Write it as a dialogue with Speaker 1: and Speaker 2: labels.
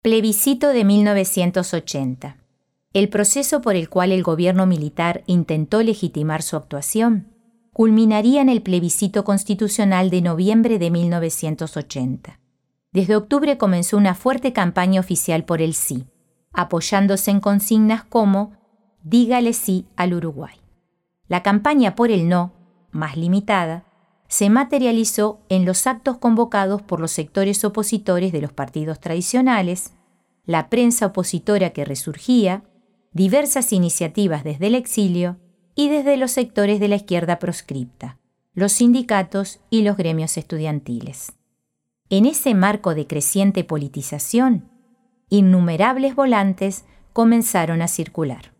Speaker 1: Plebiscito de 1980. El proceso por el cual el gobierno militar intentó legitimar su actuación culminaría en el plebiscito constitucional de noviembre de 1980. Desde octubre comenzó una fuerte campaña oficial por el sí, apoyándose en consignas como «Dígale sí al Uruguay». La campaña por el no, más limitada, se materializó en los actos convocados por los sectores opositores de los partidos tradicionales, la prensa opositora que resurgía, diversas iniciativas desde el exilio y desde los sectores de la izquierda proscripta, los sindicatos y los gremios estudiantiles. En ese marco de creciente politización, innumerables volantes comenzaron a circular.